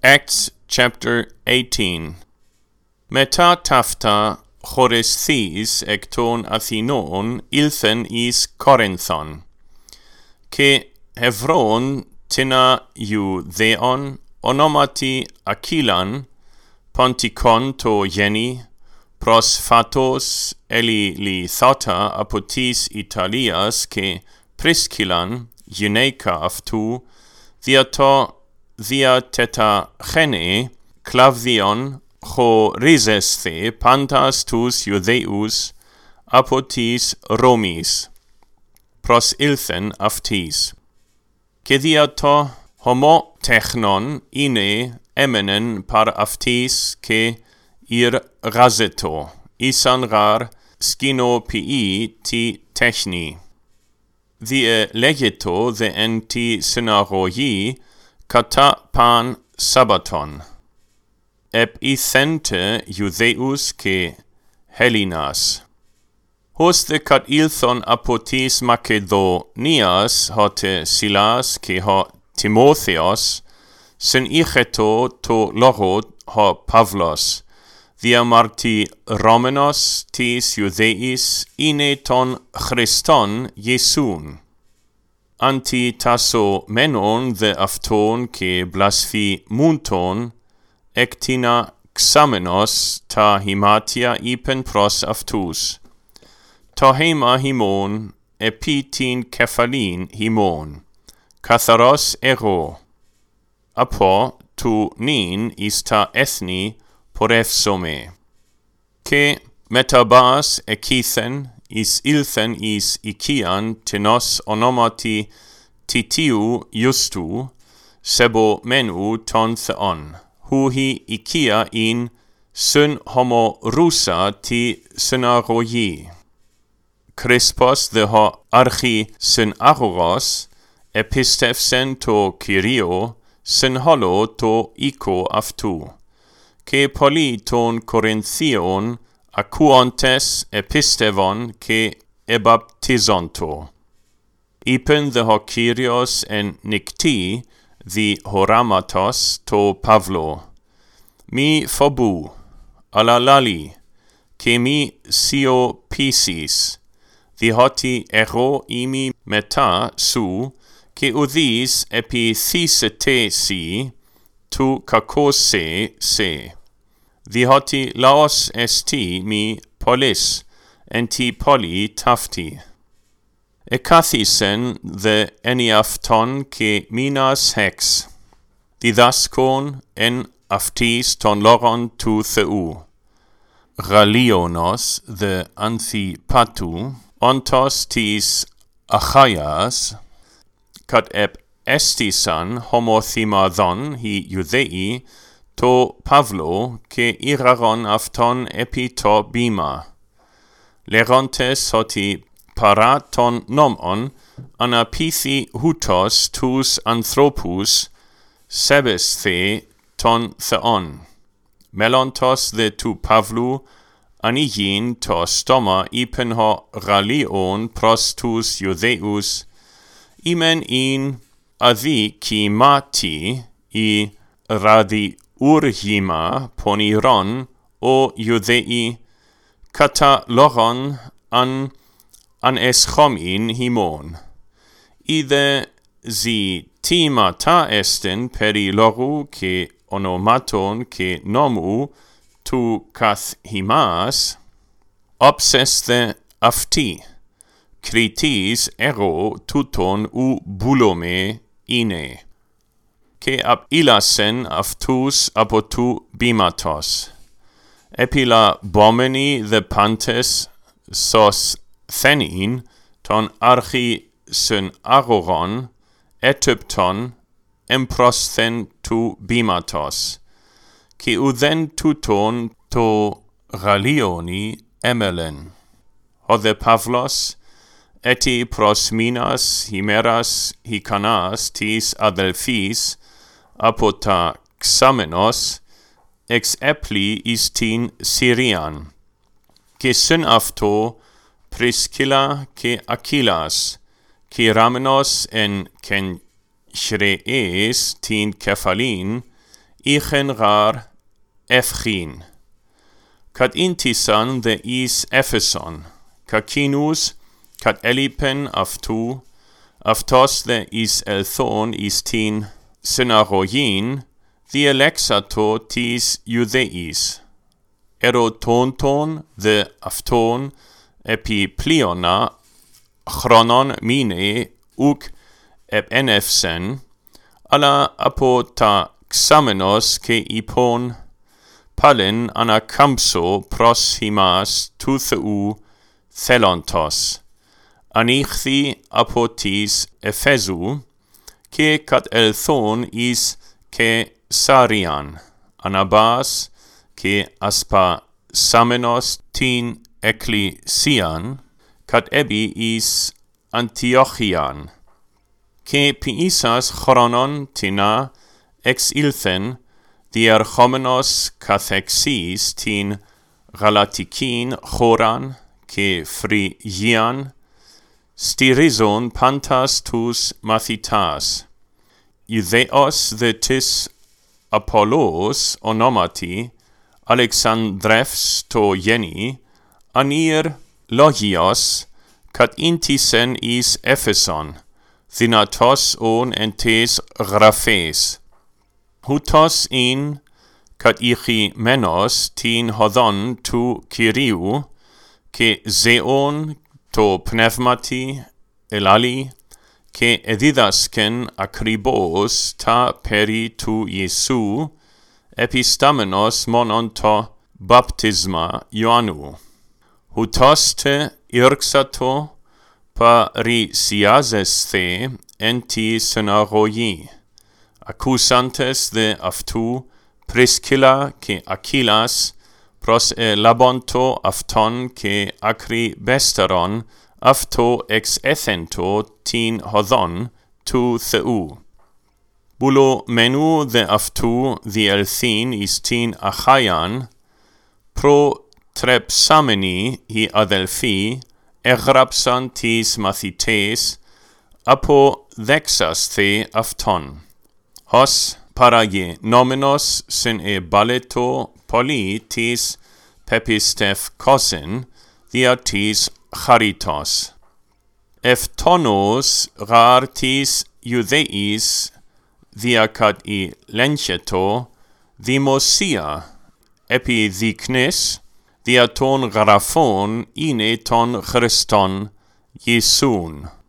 Acts chapter 18. Meta tafta chorestheis ekton Athinon ilthen is Corinthon. Ke Hevron tina eu theon onomati Achilan pontikon to geni pros eli li thota apotis Italias ke Priscillan gyneica aftu dia teta gene clavion ho risesthe pantas tus Judeus apotis Romis pros ilthen aftis ke diato homo technon ine emenen par aftis ke ir razeto isan rar skinopii ti techni die legeto de enti synagogii kata pan sabaton ithente Judeus ke Helinas hoste kat ilthon apotis Macedonias hote Silas ke ho Timotheos sen icheto to logod ho Pavlos diamarti Romanos tis Judeis ine ton Christon Iesun anti tasso menon de afton ke blasphemунton ectina xamenos ta himatia ipen pros aftus ta hema himon epitin kephalin himon katharos ero apo tu nin ista ethni porefsome ke metabas ekithen is ilthen is ikian tenos onomati titiu justu sebo menu ton theon huhi ikia in syn homo rusa ti synagogii Crispos de ho archi syn agoros epistefsen to Kyrio syn holo to iko aftu ke poli ton Corinthion akuantes epistevon ke ebaptizonto ipen de ho Kyrios en nikti the horamatos to Pavlo mi phobu alalali ke mi sio pisis the hoti ero imi meta su ke udis epithisete tu kakose se the hoti laos esti mi polis enti poli tafti ekathisen the eniafton ke minas hex didaskon en aftis ton loron tu theu Galionos the anthipatu ontos tis achaias kat estisan homothimadon hi Judei to Pavlo ke iraron afton epito bima lerontes hoti paraton nomon anapithi hutos tus anthropus sebesthe ton theon melontos de tu Pavlu anigin to stoma ipen ho ralion pros tus Judeus imen in adhikimati I radi urgima poniron o Judei kata loron an eschomin himon ide zi timata esten peri loru ke onomaton ke nomu tu kath himas obseste afti kritis ero tuton u bulome ine ke ab ilasen aftus apotu bimatos epila bomeni the pantes sos thenin ton archi syn agoron etypton emprosthen tu bimatos ke uden tuton to Galioni emelen hode Pavlos eti pros minas himeras hikanas tis adelphis apota xamenos ex epli istin Syrian ke syn afto Priscilla ke Achilas ke ramenos en ken Shrees tin kephalin ichen rar efchin. Kat intisan the is Epheson, kakinus, kat elipen aftu, aftos the is elthon istin synagoyin, the elexato tis Judeis. Erotonton the afton epipleona chronon mine uk epenefsen, ala apota xamenos ke ipon palin anakamso pros himas tu theu thelontos, anichthi apotis Ephesu, ke kat elthon is ke sarian, anabas ke aspa samenos tin ecclesian, kat ebi is Antiochian, ke piisas chronon tina ex ilthen diarchomenos kathexis tin galatikin choran ke phrygian, styrizon pantas tus mathitas, Iutheos the tis Apollos onomati, Alexandrefs to Yeni, anir logios, kat intisen is Epheson, thinatos on entes graphes. Hutos in kat ichi menos tin hodon tu Kyriou, ke zeon to pneumati elali, ke edidasken akribos ta peri tu Iesu, epistamenos monon to baptisma Ioannou. Hutos te irxato parisiazes the enti synagogoi, accusantes de aftu Priscilla ke Achillas pros labonto afton ke akribesteron afto ex ethento tin hodon tu theu. Bulo menu de aftu the elthin is tin achaian, pro trepsameni hi adelphi, egrapsan tis mathites, apo dexas the afton. Hos paraye nomenos sin baleto poli tis pepistef kosin, dia tis charitos. Eftonos rar tis Judeis, dia kat I lencheto, dimosia, epi diknes, dia ton grafon ine ton Christon Iesun.